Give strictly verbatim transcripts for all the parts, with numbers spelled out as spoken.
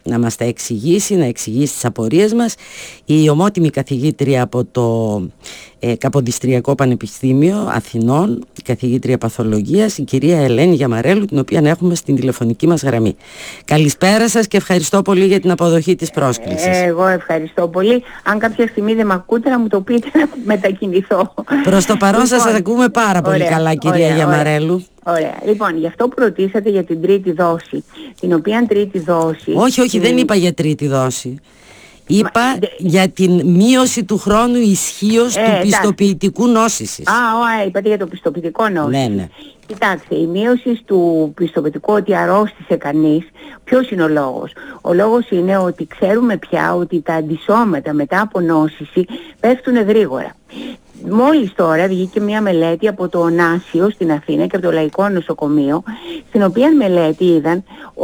να μας τα εξηγήσει, να εξηγήσει τις απορίες μας, η ομότιμη καθηγήτρια από το ε, Καποδιστριακό Πανεπιστήμιο Αθηνών, η καθηγήτρια παθολογίας, η κυρία Ελένη Γιαμαρέλου, την οποία έχουμε στην τηλεφωνική μας γραμμή. Καλησπέρα σας και ευχαριστώ πολύ για την αποδοχή της πρόσκλησης. Ε, εγώ ευχαριστώ πολύ. Αν κάποια στιγμή δεν με ακούτε, να μου το πείτε να μετακινηθώ. Προς το παρόν λοιπόν, σας ακούμε πάρα πολύ ωραία, καλά, κυρία ωραία, Γιαμαρέλου. Ωραία. Ωραία. Λοιπόν, γι' αυτό που ρωτήσατε για την τρίτη δόση, την οποία τρίτη δόση... Όχι, όχι, δεν είπα για τρίτη δόση. Είπα Μα, για την μείωση του χρόνου ισχύως ε, του πιστοποιητικού νόσησης. Α, α, είπατε για το πιστοποιητικό νόσηση. Ναι, ναι. Κοιτάξτε, η μείωση του πιστοποιητικού ότι αρρώστησε κανείς, ποιος είναι ο λόγος? Ο λόγος είναι ότι ξέρουμε πια ότι τα αντισώματα μετά από νόσηση πέφτουν γρήγορα. Μόλις τώρα βγήκε μια μελέτη από το Ωνάσιο στην Αθήνα και από το Λαϊκό Νοσοκομείο, στην οποία μελέτη είδαν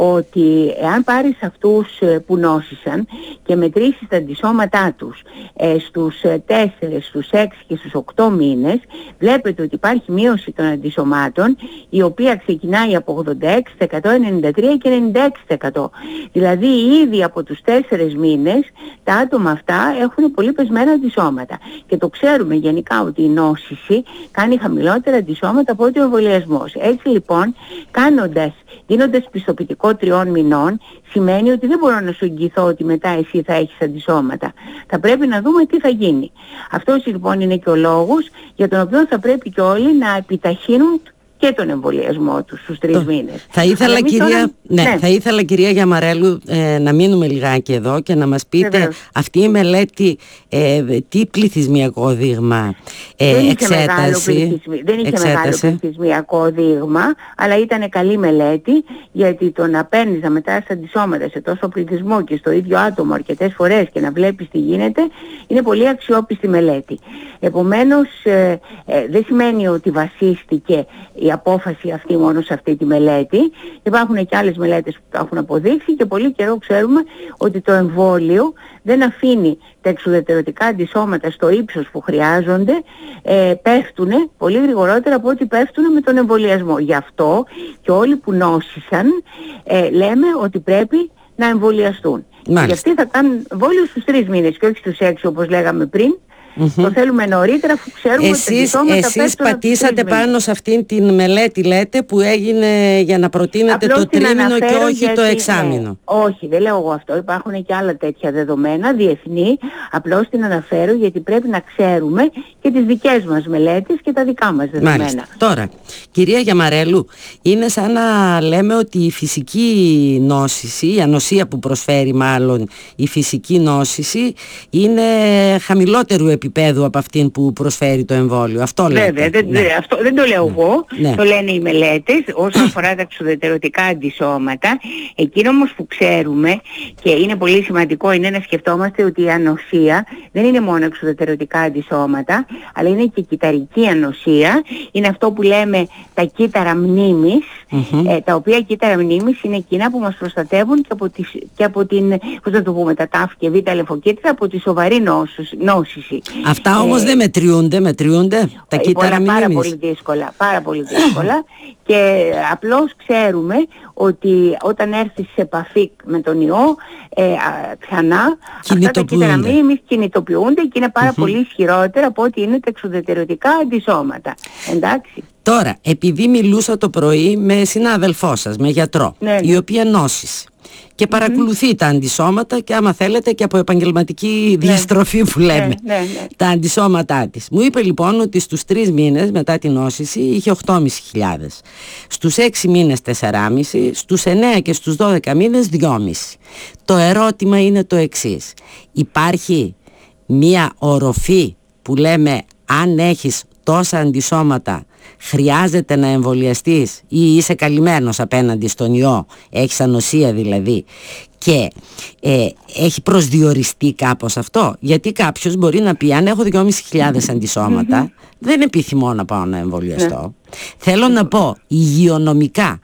ότι εάν πάρεις αυτούς που νόσησαν και μετρήσεις τα αντισώματά τους ε, στους τέσσερις, στους έξι και στους οκτώ μήνες, βλέπετε ότι υπάρχει μείωση των αντισωμάτων, η οποία ξεκινάει από ογδόντα έξι τοις εκατό, ενενήντα τρία τοις εκατό και ενενήντα έξι τοις εκατό. Δηλαδή ήδη από τους τέσσερις μήνες τα άτομα αυτά έχουν πολύ πεσμένα αντισώματα. Και το ξέρουμε γενικά ότι η νόσηση κάνει χαμηλότερα αντισώματα από ότι ο εμβολιασμός. Έτσι λοιπόν, κάνοντας, δίνοντας πιστοποιητικό τριών μηνών, σημαίνει ότι δεν μπορώ να σου εγγυηθώ ότι μετά εσύ θα έχεις αντισώματα. Θα πρέπει να δούμε τι θα γίνει. Αυτός λοιπόν είναι και ο λόγος για τον οποίο θα πρέπει και όλοι να επιταχύνουν και τον εμβολιασμό τους στους τρεις μήνες. Θα ήθελα, κυρία, τώρα... ναι, ναι. θα ήθελα κυρία Γιαμαρέλου ε, να μείνουμε λιγάκι εδώ και να μας πείτε Βεβαίως. αυτή η μελέτη ε, τι πληθυσμιακό δείγμα ε, δεν εξέταση. Είχε πληθυσμι... Δεν είχε μεγάλο πληθυσμιακό δείγμα, αλλά ήταν καλή μελέτη, γιατί το να παίρνεις να μετράσεις αντισώματα σε τόσο πληθυσμό και στο ίδιο άτομο αρκετές φορές και να βλέπεις τι γίνεται, είναι πολύ αξιόπιστη μελέτη. Επομένως ε, ε, δεν σημαίνει ότι βασίστηκε η απόφαση αυτή μόνο σε αυτή τη μελέτη. Υπάρχουν και άλλες μελέτες που το έχουν αποδείξει και πολύ καιρό ξέρουμε ότι το εμβόλιο δεν αφήνει τα εξουδετερωτικά αντισώματα στο ύψος που χρειάζονται, ε, πέφτουν πολύ γρηγορότερα από ό,τι πέφτουν με τον εμβολιασμό. Γι' αυτό και όλοι που νόσησαν ε, λέμε ότι πρέπει να εμβολιαστούν. Μάλιστα. Και αυτοί θα κάνουν εμβόλιο στους τρεις μήνες και όχι στους έξι όπως λέγαμε πριν. Mm-hmm. Το θέλουμε νωρίτερα, αφού ξέρουμε εσείς, ότι τα αντισώματα εσείς πατήσατε πάνω σε αυτήν την μελέτη, λέτε, που έγινε για να προτείνετε απλώς το τρίμηνο και όχι γιατί, το εξάμηνο. Ναι, όχι, δεν λέω εγώ αυτό. Υπάρχουν και άλλα τέτοια δεδομένα, διεθνή. Απλώς την αναφέρω γιατί πρέπει να ξέρουμε και τις δικές μας μελέτες και τα δικά μας δεδομένα. Μάλιστα. Τώρα, κυρία Γιαμαρέλου, είναι σαν να λέμε ότι η φυσική νόσηση, η ανοσία που προσφέρει μάλλον η φυσική νόσηση, είναι χαμηλότερου επίπεδου επίπεδου από αυτήν που προσφέρει το εμβόλιο. Αυτό λέτε. Βέβαια, δεν, ναι. αυτό δεν το λέω ναι. εγώ, ναι. το λένε οι μελέτες όσον αφορά τα εξουδετερωτικά αντισώματα. Εκείνο όμως που ξέρουμε και είναι πολύ σημαντικό είναι να σκεφτόμαστε ότι η ανοσία δεν είναι μόνο εξουδετερωτικά αντισώματα, αλλά είναι και κυταρική ανοσία. Είναι αυτό που λέμε τα κύτταρα μνήμης, mm-hmm. ε, τα οποία κύτταρα μνήμης είναι εκείνα που μας προστατεύουν και από, τις, και από την, πώς να το πούμε, τα τάφ και β' λεμφοκύτταρα από τη σοβαρή νόσηση. Αυτά όμως ε, δεν μετριούνται, μετριούνται τα κύτταρα μνήμης. Πάρα πολύ δύσκολα, πάρα πολύ δύσκολα και απλώς ξέρουμε ότι όταν έρθεις σε επαφή με τον ιό ε, α, ξανά αυτά τα κύτταρα μνήμης κινητοποιούνται και είναι πάρα mm-hmm. πολύ ισχυρότερα από ό,τι είναι τα εξουδετερωτικά αντισώματα. Εντάξει. Τώρα, επειδή μιλούσα το πρωί με συνάδελφό σας, με γιατρό, ναι, ναι. η οποία νόσησε και παρακολουθεί mm-hmm. τα αντισώματα και άμα θέλετε και από επαγγελματική διαστροφή που λέμε ναι, ναι, ναι. τα αντισώματά της. Μου είπε λοιπόν ότι στους τρεις μήνες μετά την νόσηση είχε οκτώ χιλιάδες πεντακόσιους, στους έξι μήνες τέσσερα κόμμα πέντε, στους εννέα και στους δώδεκα μήνες δύο κόμμα πέντε. Το ερώτημα είναι το εξής: υπάρχει μία οροφή που λέμε αν έχεις τόσα αντισώματα χρειάζεται να εμβολιαστείς ή είσαι καλυμμένος απέναντι στον ιό, έχεις ανοσία δηλαδή, και ε, έχει προσδιοριστεί κάπως αυτό? Γιατί κάποιος μπορεί να πει αν έχω δυόμισι χιλιάδες αντισώματα δεν επιθυμώ να πάω να εμβολιαστώ. Θέλω να πω, υγειονομικά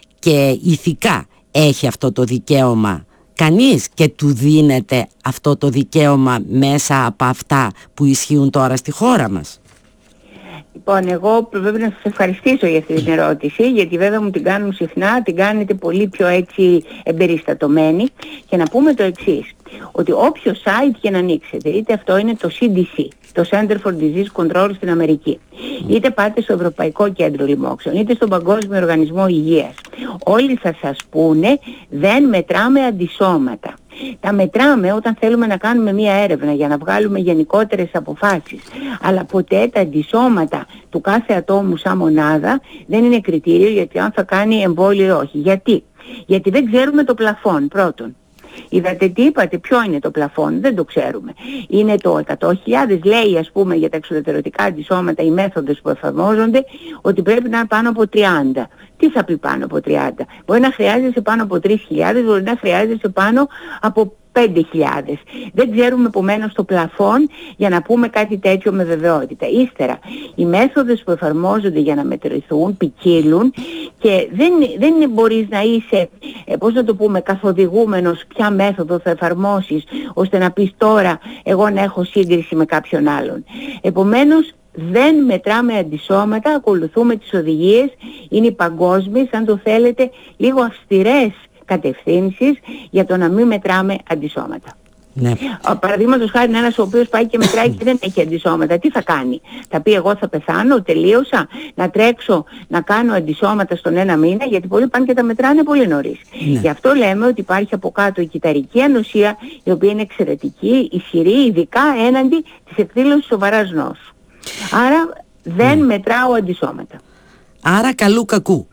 και ηθικά έχει αυτό το δικαίωμα κανείς και του δίνεται αυτό το δικαίωμα μέσα από αυτά που ισχύουν τώρα στη χώρα μας? Λοιπόν, εγώ πρέπει να σας ευχαριστήσω για αυτή την ερώτηση, γιατί βέβαια μου την κάνουν συχνά, την κάνετε πολύ πιο έτσι εμπεριστατωμένη, και να πούμε το εξής, ότι όποιο site και να ανοίξετε, είτε αυτό είναι το σι ντι σι, το Center for Disease Control στην Αμερική, είτε πάτε στο Ευρωπαϊκό Κέντρο Λοιμόξεων, είτε στον Παγκόσμιο Οργανισμό Υγείας, όλοι θα σας πούνε δεν μετράμε αντισώματα. Τα μετράμε όταν θέλουμε να κάνουμε μία έρευνα για να βγάλουμε γενικότερες αποφάσεις. Αλλά ποτέ τα αντισώματα του κάθε ατόμου σαν μονάδα δεν είναι κριτήριο γιατί αν θα κάνει εμβόλιο ή όχι. Γιατί? Γιατί δεν ξέρουμε το πλαφόν πρώτον. Είδατε τι είπατε, ποιο είναι το πλαφόν, δεν το ξέρουμε. Είναι το εκατό χιλιάδες, λέει ας πούμε για τα εξουδετερωτικά αντισώματα οι μέθοδες που εφαρμόζονται ότι πρέπει να είναι πάνω από τριάντα. Τι θα πει πάνω από τριάντα? Μπορεί να χρειάζεσαι πάνω από τρεις χιλιάδες, μπορεί να χρειάζεσαι πάνω από πέντε χιλιάδες. Δεν ξέρουμε επομένως το πλαφόν για να πούμε κάτι τέτοιο με βεβαιότητα. Ύστερα, οι μέθοδες που εφαρμόζονται για να μετρηθούν ποικίλουν και δεν, δεν μπορείς να είσαι, ε, πώς να το πούμε, καθοδηγούμενος ποια μέθοδο θα εφαρμόσεις ώστε να πεις τώρα εγώ να έχω σύγκριση με κάποιον άλλον. Επομένως, δεν μετράμε αντισώματα, ακολουθούμε τις οδηγίες, είναι οι παγκόσμιες, αν το θέλετε, λίγο αυστηρές κατευθύνσεις για το να μην μετράμε αντισώματα. Ναι. Παραδείγματος χάρη είναι ένας ο οποίος πάει και μετράει και δεν έχει αντισώματα. Τι θα κάνει? Θα πει εγώ θα πεθάνω, τελείωσα, να τρέξω να κάνω αντισώματα στον ένα μήνα, γιατί πολλοί πάνε και τα μετράνε πολύ νωρίς. Ναι. Γι' αυτό λέμε ότι υπάρχει από κάτω η κυταρική ανοσία, η οποία είναι εξαιρετική, ισχυρή, ειδικά έναντι της εκδήλωσης σοβαράς νόσου. Άρα δεν ναι. μετράω αντισώματα. Άρα καλού κακού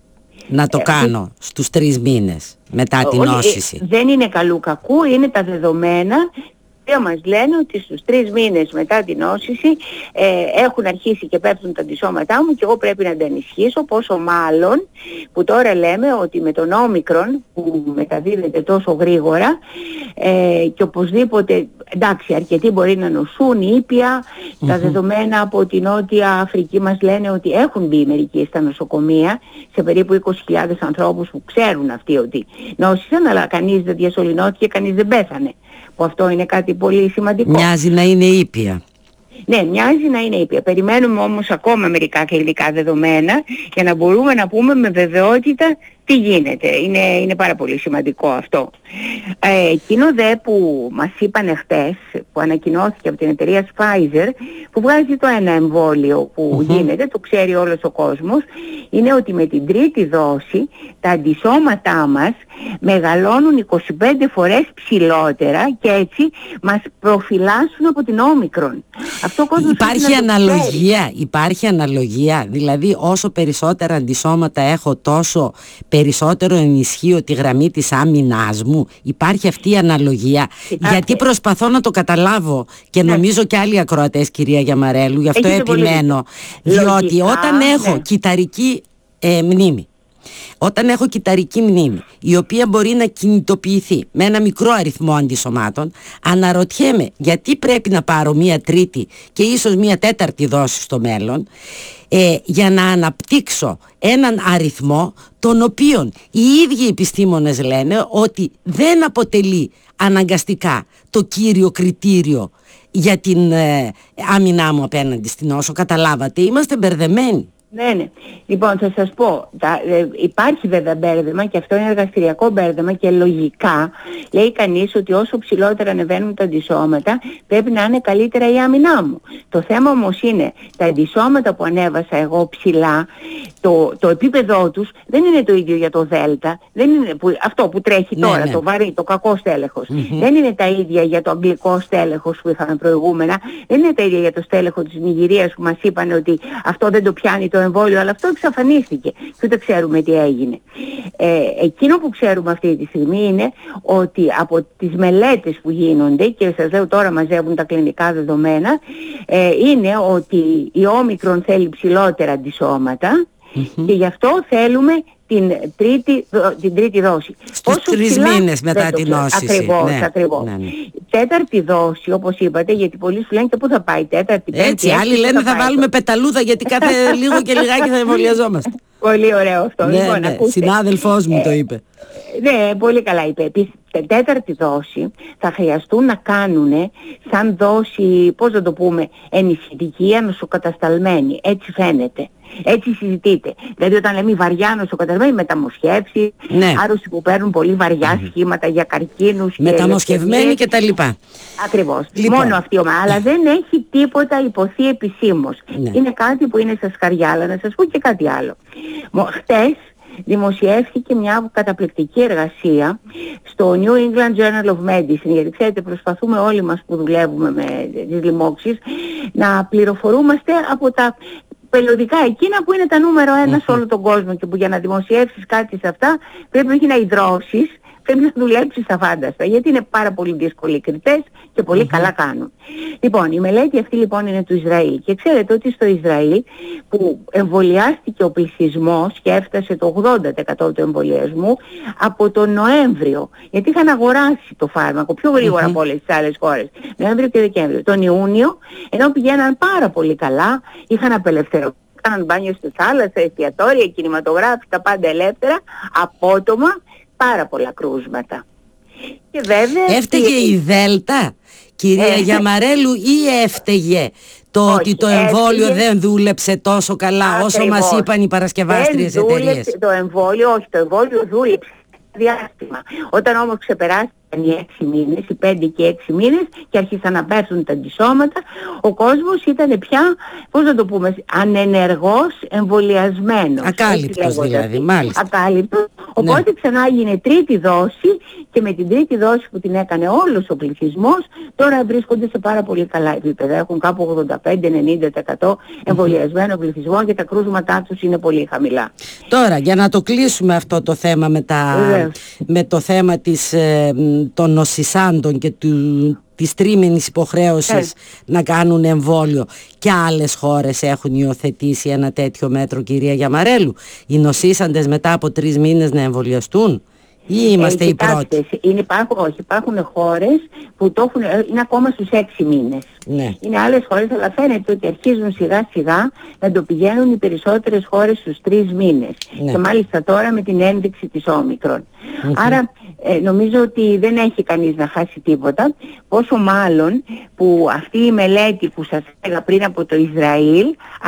να το ε, κάνω ε, στους τρεις μήνες μετά την νόσηση. Ε, δεν είναι καλού κακού, είναι τα δεδομένα που μας λένε ότι στους τρεις μήνες μετά την νόσηση ε, έχουν αρχίσει και πέφτουν τα αντισώματά μου και εγώ πρέπει να τα ενισχύσω, πόσο μάλλον που τώρα λέμε ότι με τον όμικρον που μεταδίδεται τόσο γρήγορα ε, και οπωσδήποτε, εντάξει, αρκετοί μπορεί να νοσούν, ήπια, mm-hmm. τα δεδομένα από την Νότια Αφρική μας λένε ότι έχουν μπει μερικοί στα νοσοκομεία, σε περίπου είκοσι χιλιάδες ανθρώπους που ξέρουν αυτοί ότι νόσησαν, αλλά κανείς δεν διασωληνώθηκε, κανείς δεν πέθανε. Που αυτό είναι κάτι πολύ σημαντικό. Μοιάζει να είναι ήπια. Ναι, μοιάζει να είναι ήπια. Περιμένουμε όμως ακόμα μερικά κλινικά δεδομένα για να μπορούμε να πούμε με βεβαιότητα τι γίνεται. Είναι, είναι πάρα πολύ σημαντικό αυτό. Ε, εκείνο δε που μας είπαν χτες, που ανακοινώθηκε από την εταιρεία Pfizer, που βγάζει το ένα εμβόλιο που mm-hmm. γίνεται, το ξέρει όλος ο κόσμος, είναι ότι με την τρίτη δόση τα αντισώματά μας μεγαλώνουν είκοσι πέντε φορές ψηλότερα και έτσι μας προφυλάσσουν από την όμικρον. Αυτό υπάρχει αναλογία, υπάρχει αναλογία, δηλαδή όσο περισσότερα αντισώματα έχω τόσο περισσότερο ενισχύω τη γραμμή της άμυνάς μου. Υπάρχει αυτή η αναλογία. Υπάρχει. Γιατί προσπαθώ να το καταλάβω και ναι. νομίζω και άλλοι ακροατές, κυρία Γιαμαρέλου, γι' αυτό έχετε επιμένω. Πολύ... Διότι Λογικά, όταν έχω ναι. κυταρική ε, μνήμη, όταν έχω κυταρική μνήμη, η οποία μπορεί να κινητοποιηθεί με ένα μικρό αριθμό αντισωμάτων, αναρωτιέμαι γιατί πρέπει να πάρω μία τρίτη και ίσως μία τέταρτη δόση στο μέλλον, ε, για να αναπτύξω έναν αριθμό τον οποίον οι ίδιοι επιστήμονες λένε ότι δεν αποτελεί αναγκαστικά το κύριο κριτήριο για την ε, άμυνά μου απέναντι στην νόσο. Καταλάβατε, είμαστε μπερδεμένοι. Ναι, ναι. Λοιπόν, θα σας πω, τα, ε, υπάρχει βέβαια μπέρδεμα και αυτό είναι εργαστηριακό μπέρδεμα και λογικά λέει κανείς ότι όσο ψηλότερα ανεβαίνουν τα αντισώματα πρέπει να είναι καλύτερα η άμυνά μου. Το θέμα όμως είναι τα αντισώματα που ανέβασα εγώ ψηλά, το, το επίπεδό τους δεν είναι το ίδιο για το Δέλτα, δεν είναι που, αυτό που τρέχει ναι, τώρα, ναι. το βαρύ, το κακό στέλεχος. Mm-hmm. Δεν είναι τα ίδια για το αγγλικό στέλεχος που είχαμε προηγούμενα, δεν είναι τα ίδια για το στέλεχο της Νιγηρίας που μας είπαν ότι αυτό δεν το πιάνει το εμβόλιο, αλλά αυτό εξαφανίστηκε και ούτε ξέρουμε τι έγινε. Ε, εκείνο που ξέρουμε αυτή τη στιγμή είναι ότι από τις μελέτες που γίνονται, και σας λέω τώρα μαζεύουν τα κλινικά δεδομένα, ε, είναι ότι η όμικρον θέλει ψηλότερα αντισώματα mm-hmm. και γι' αυτό θέλουμε την τρίτη, την τρίτη δόση. Στους τρεις μήνες μετά την νόσηση. Ακριβώς, ναι, ακριβώς. Ναι, ναι. Τέταρτη δόση, όπως είπατε, γιατί πολλοί σου λένε και πού θα πάει τέταρτη, πέμπτη. Έτσι, άλλοι λένε θα, θα βάλουμε το... πεταλούδα γιατί κάθε λίγο και λιγάκι θα εμβολιαζόμαστε. Πολύ ωραίο αυτό. Ναι, λοιπόν, ναι, ακούστε, συνάδελφός μου ε, το είπε. Ναι, πολύ καλά είπε. Επίσης, την τέταρτη δόση θα χρειαστούν να κάνουν σαν δόση, πώς να το πούμε, ενισχυτική, ανοσοκατασταλμένη. Έτσι φαίνεται. Έτσι συζητείται. Δηλαδή όταν λέμε βαριά νοσοκατασταλμένη, μεταμοσχεύσεις, ναι. άρρωστοι που παίρνουν πολύ βαριά mm-hmm. σχήματα για καρκίνους και μεταμοσχευμένοι και τα λοιπά. Ακριβώς. Λοιπόν. Μόνο αυτή η ομάδα. Αλλά δεν έχει τίποτα υποθεί επισήμως. Ναι. Είναι κάτι που είναι στα σκαριά. Αλλά να σας πω και κάτι άλλο. Χτες δημοσιεύθηκε μια καταπληκτική εργασία στο New England Journal of Medicine, γιατί ξέρετε προσπαθούμε όλοι μας που δουλεύουμε με τις λοιμώξεις να πληροφορούμαστε από τα περιοδικά εκείνα που είναι τα νούμερο ένα σε όλο τον κόσμο και που για να δημοσιεύσεις κάτι σε αυτά πρέπει όχι να ιδρώσεις, πρέπει να δουλέψεις αφάνταστα, γιατί είναι πάρα πολύ δύσκολοι κριτές και πολύ mm-hmm. καλά κάνουν. Λοιπόν, η μελέτη αυτή λοιπόν είναι του Ισραήλ και ξέρετε ότι στο Ισραήλ που εμβολιάστηκε ο πληθυσμός και έφτασε το ογδόντα τοις εκατό του εμβολιασμού από τον Νοέμβριο, γιατί είχαν αγοράσει το φάρμακο πιο γρήγορα mm-hmm. από όλες τις άλλες χώρες, Νοέμβριο και Δεκέμβριο. Τον Ιούνιο, ενώ πηγαίναν πάρα πολύ καλά, είχαν απελευθερωθεί. Κάναν μπάνιο στη θάλασσα, εστιατόρια, κινηματογράφοι, τα πάντα ελεύθερα, απότομα, πάρα πολλά κρούσματα. Και βέβαια... Έφταιγε η, η Δέλτα, κυρία ε, Γιαμαρέλου, ή έφταιγε το όχι, ότι το εμβόλιο έφταιγε... δεν δούλεψε τόσο καλά Ακριβώς. όσο μας είπαν οι παρασκευάστριες εταιρείες? Το εμβόλιο, όχι, το εμβόλιο δούλεψε διάστημα. Όταν όμως ξεπεράστηκαν οι έξι μήνες, οι πέντε και έξι μήνες και άρχισαν να πέφτουν τα αντισώματα, ο κόσμος ήταν πια, πώς να το πούμε, ανενεργός εμβολιασμένος. Ακάλυπτος δηλαδή, μάλιστα. Ακάλυπτος. Οπότε ναι. ξανά έγινε τρίτη δόση και με την τρίτη δόση που την έκανε όλος ο πληθυσμός, τώρα βρίσκονται σε πάρα πολύ καλά επίπεδα. Έχουν κάπου ογδόντα πέντε με ενενήντα τοις εκατό εμβολιασμένο πληθυσμό και τα κρούσματά τους είναι πολύ χαμηλά. Τώρα, για να το κλείσουμε αυτό το θέμα με, τα, με το θέμα της, ε, των νοσησάντων και του, της τρίμηνης υποχρέωσης yeah. να κάνουν εμβόλιο, και άλλες χώρες έχουν υιοθετήσει ένα τέτοιο μέτρο, κυρία Γιαμαρέλου? Οι νοσήσαντες μετά από τρεις μήνες να εμβολιαστούν? Ή είμαστε ε, οι πρώτοι? Είναι, υπάρχουν, όχι, υπάρχουν χώρες που το έχουν, είναι ακόμα στους έξι μήνες. Ναι. Είναι άλλες χώρες, αλλά φαίνεται ότι αρχίζουν σιγά σιγά να το πηγαίνουν οι περισσότερες χώρες στους τρεις μήνες. Ναι. Και μάλιστα τώρα με την ένδειξη της Όμικρον. Mm-hmm. Άρα ε, νομίζω ότι δεν έχει κανείς να χάσει τίποτα, πόσο μάλλον που αυτή η μελέτη που σας έλεγα πριν από το Ισραήλ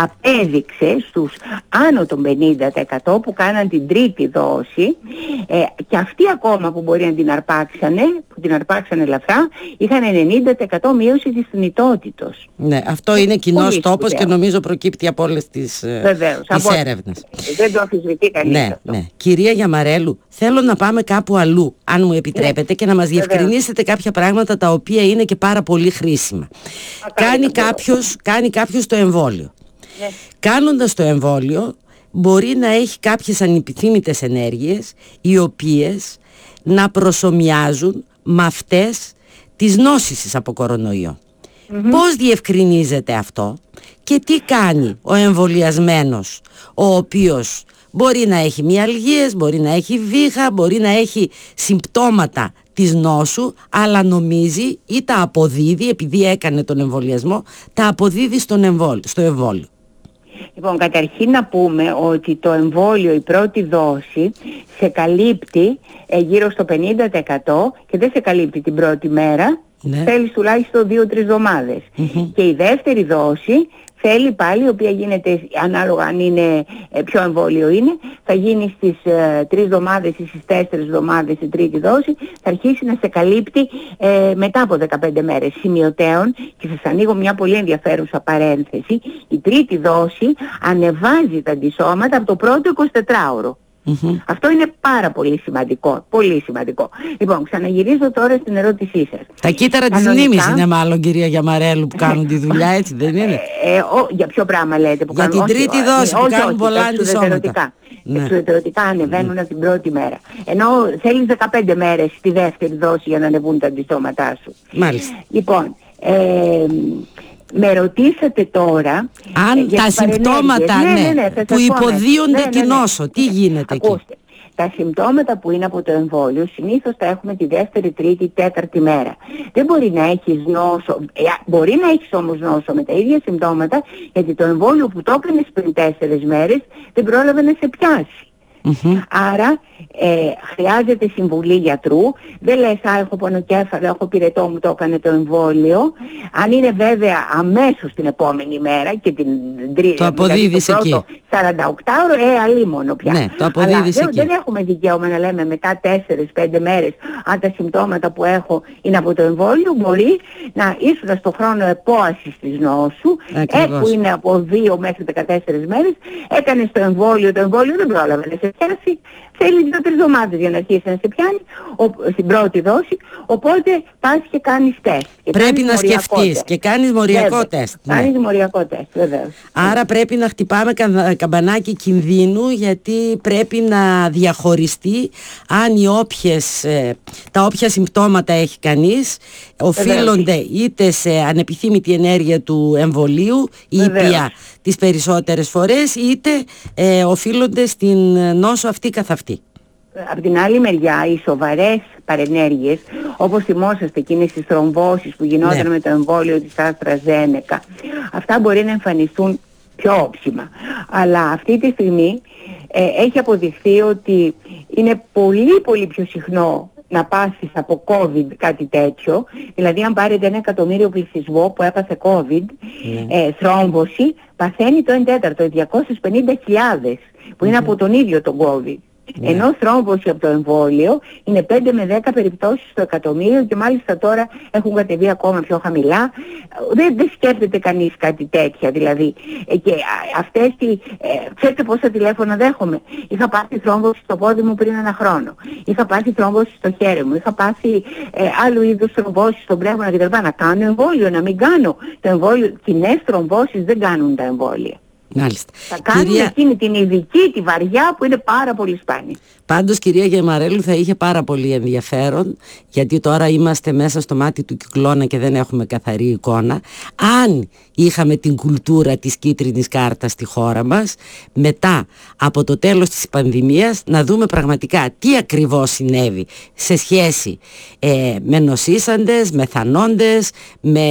απέδειξε στους άνω των πενήντα τοις εκατό που κάναν την τρίτη δόση, ε, και αυτοί ακόμα που μπορεί να την αρπάξανε, που την αρπάξανε ελαφρά, είχαν ενενήντα τοις εκατό μείωση της θνητότητος. Ναι, αυτό είναι κοινός τόπος και νομίζω προκύπτει από όλες τις, Βεβαίως, τις από... έρευνες. Δεν το αμφισβητεί κανείς ναι, αυτό. Ναι. Κυρία Γιαμαρέλου, θέλω να πάμε κάπου αλλού, αν μου επιτρέπετε, ναι. και να μας διευκρινίσετε κάποια πράγματα τα οποία είναι και πάρα πολύ χρήσιμα. Κάνει κάποιος, κάνει κάποιος το εμβόλιο. Ναι. Κάνοντας το εμβόλιο μπορεί να έχει κάποιες ανεπιθύμητες ενέργειες οι οποίες να προσομοιάζουν με αυτές της νόσησης από κορονοϊό. Mm-hmm. Πώς διευκρινίζεται αυτό και τι κάνει ο εμβολιασμένος, ο οποίος μπορεί να έχει μυαλγίες, μπορεί να έχει βήχα, μπορεί να έχει συμπτώματα της νόσου, αλλά νομίζει ή τα αποδίδει, επειδή έκανε τον εμβολιασμό, τα αποδίδει στον εμβόλιο, στο εμβόλιο? Λοιπόν, καταρχήν να πούμε ότι το εμβόλιο, η πρώτη δόση, σε καλύπτει ε, γύρω στο πενήντα τοις εκατό και δεν σε καλύπτει την πρώτη μέρα, ναι. θέλεις τουλάχιστον δύο τρεις εβδομάδες. Mm-hmm. Και η δεύτερη δόση θέλει πάλι, η οποία γίνεται ανάλογα αν είναι ε, ποιο εμβόλιο είναι, θα γίνει στις ε, τρεις εβδομάδες ή στις τέσσερις εβδομάδες η τρίτη δόση, θα αρχίσει να σε καλύπτει ε, μετά από δεκαπέντε μέρες. Σημειωτέων, και σας ανοίγω μια πολύ ενδιαφέρουσα παρένθεση, η τρίτη δόση ανεβάζει τα αντισώματα από το πρώτο εικοσιτετράωρο. Mm-hmm. Αυτό είναι πάρα πολύ σημαντικό, πολύ σημαντικό. Λοιπόν, ξαναγυρίζω τώρα στην ερώτησή σας. Τα κύτταρα της μνήμης είναι μάλλον, κυρία Γιαμαρέλου, που κάνουν τη δουλειά, έτσι δεν είναι? Ε, ε, ο, για ποιο πράγμα λέτε που για κάνουν? την τρίτη όχι, δόση που όχι, κάνουν όχι, πολλά αντισώματα. Ναι. Εξουδετερωτικά ανεβαίνουν mm. την πρώτη μέρα. Ενώ θέλεις δεκαπέντε μέρες τη δεύτερη δόση για να ανεβούν τα αντισώματά σου. Μάλιστα. Λοιπόν, ε, με ρωτήσατε τώρα αν τα συμπτώματα ναι, ναι, ναι, ναι, που υποδίονται ναι, ναι, ναι, την νόσο, τι γίνεται ακούστε, εκεί? Τα συμπτώματα που είναι από το εμβόλιο συνήθως τα έχουμε τη δεύτερη, τρίτη, τέταρτη μέρα. Δεν μπορεί να έχεις νόσο, μπορεί να έχεις όμως νόσο με τα ίδια συμπτώματα, γιατί το εμβόλιο που το έκανες πριν τέσσερις μέρες δεν πρόλαβε να σε πιάσει. Mm-hmm. Άρα ε, χρειάζεται συμβουλή γιατρού. Δεν λες α, έχω πονοκέφαλο, έχω πυρετό, μου το έκανε το εμβόλιο. Αν είναι βέβαια αμέσως την επόμενη μέρα και την τρίτη, το αποδίδεις δηλαδή το εκεί σαράντα οκτώ ώρο, ε, αλίμονο πια. Ναι, το αποδίδεις Αλλά εκεί. δεν, δεν έχουμε δικαίωμα να λέμε μετά τέσσερις πέντε μέρες αν τα συμπτώματα που έχω είναι από το εμβόλιο. Μπορεί να ήσουν στο χρόνο επόασης της νόσου, ε, που είναι από δύο μέχρι δεκατέσσερις μέρες, έκανες το εμβόλιο, το εμβόλιο δεν πρόλαβε να σε πιάσει, θέλει δύο-τρεις εβδομάδες για να αρχίσει να σε πιάνει ο, στην πρώτη δόση, οπότε πας και κάνεις τεστ. Και πρέπει να σκεφτείς και κάνεις μοριακό βέβαια, τεστ. Ναι. Κάνεις μοριακό τεστ, βεβαίως. Άρα ναι. πρέπει να χτυπάμε κα, καμπανάκι κινδύνου, γιατί πρέπει να διαχωριστεί αν οι όποιες, ε, τα όποια συμπτώματα έχει κανείς οφείλονται είτε σε ανεπιθύμητη ενέργεια του εμβολίου, ήπια τις περισσότερες φορές, είτε ε, οφείλονται στην νόσο αυτή καθ' αυτή. Από την άλλη μεριά, οι σοβαρές παρενέργειες, όπως θυμόσαστε εκείνες τις θρομβώσεις που γινόταν ναι. με το εμβόλιο της AstraZeneca, αυτά μπορεί να εμφανιστούν πιο όψιμα. Αλλά αυτή τη στιγμή ε, έχει αποδειχθεί ότι είναι πολύ πολύ πιο συχνό να πάσεις από COVID κάτι τέτοιο. Δηλαδή αν πάρετε ένα εκατομμύριο πληθυσμό που έπαθε COVID, mm. ε, θρόμβωση, παθαίνει το ένα τέταρτο, διακόσιες πενήντα χιλιάδες που είναι mm. από τον ίδιο τον COVID. Yeah. Ενώ θρόμβωση από το εμβόλιο είναι πέντε με δέκα περιπτώσεις στο εκατομμύριο και μάλιστα τώρα έχουν κατεβεί ακόμα πιο χαμηλά. Δεν, δεν σκέφτεται κανείς κάτι τέτοια δηλαδή. Ε, και αυτές τι... Ε, ξέρετε πόσα τηλέφωνα δέχομαι. Είχα πάθει θρόμβωση στο πόδι μου πριν ένα χρόνο. Είχα πάθει θρόμβωση στο χέρι μου. Είχα πάθει ε, άλλου είδους θρομβώσεις στον πνεύμα κτλ. Να κάνω εμβόλιο, να μην κάνω. Το εμβόλιο, κοινές θρομβώσεις δεν κάνουν τα εμβόλια. Μάλιστα. Θα κάνουμε κυρία... εκείνη την ειδική, τη βαριά που είναι πάρα πολύ σπάνια. Πάντως κυρία Γεμαρέλου, θα είχε πάρα πολύ ενδιαφέρον, γιατί τώρα είμαστε μέσα στο μάτι του κυκλώνα και δεν έχουμε καθαρή εικόνα. Αν είχαμε την κουλτούρα της κίτρινης κάρτας στη χώρα μας, μετά από το τέλος της πανδημίας να δούμε πραγματικά τι ακριβώς συνέβη σε σχέση ε, με νοσήσαντες, με θανόντες, με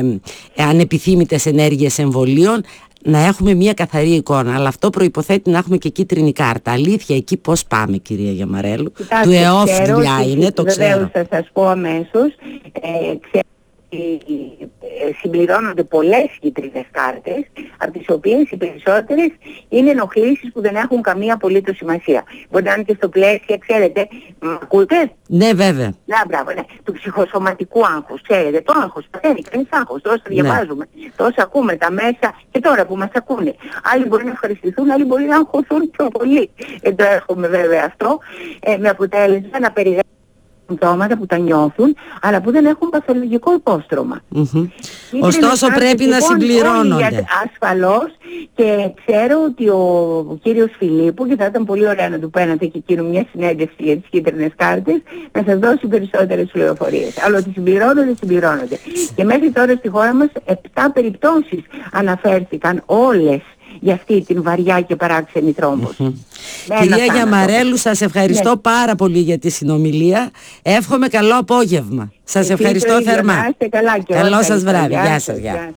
ανεπιθύμητες ενέργειες εμβολίων, να έχουμε μια καθαρή εικόνα. Αλλά αυτό προϋποθέτει να έχουμε και κίτρινη κάρτα. Αλήθεια, εκεί πώς πάμε, κυρία Γεμαρέλου? Κοιτάξτε, του ΕΟΦ δουλειά είναι, το ξέρω. Βεβαίως θα σας πω αμέσως. Ε, ξέρω συμπληρώνονται πολλές κίτρινες κάρτες, από τις οποίες οι περισσότερες είναι ενοχλήσεις που δεν έχουν καμία απολύτως σημασία. Μπορεί να είναι και στο πλαίσιο, ξέρετε, μ' ακούτε? Ναι, βέβαια. Να, μπράβο, ναι. Του ψυχοσωματικού άγχους, ξέρετε, το άγχος, παθαίνει κανείς άγχος, τόσα ναι. διαβάζουμε, τόσα ακούμε τα μέσα και τώρα που μας ακούνε. Άλλοι μπορεί να ευχαριστηθούν, άλλοι μπορεί να αγχωθούν πιο πολύ. Δεν το έχουμε βέβαια αυτό, ε, με αποτέλεσμα να περιγράψουμε συμπτώματα που τα νιώθουν, αλλά που δεν έχουν παθολογικό υπόστρωμα. Mm-hmm. Ωστόσο πρέπει να συμπληρώνονται. Ασφαλώς, και ξέρω ότι ο, ο κύριος Φιλίππου, και θα ήταν πολύ ωραία να του παίρνατε και εκείνο μια συνέντευξη για τις κίτρινες κάρτες, να σας δώσει περισσότερες πληροφορίες. Αλλά ότι συμπληρώνονται, συμπληρώνονται. Και μέχρι τώρα στη χώρα μας επτά περιπτώσεις αναφέρθηκαν όλες για αυτή την βαριά και παράξενη θρόμβωση. Mm-hmm. Κυρία Γεμαρέλου, σας ευχαριστώ ναι. πάρα πολύ για τη συνομιλία. Εύχομαι καλό απόγευμα. Σας ευχαριστώ θερμά. Καλά, καλό σας βράδυ. Γεια σας. Γεια.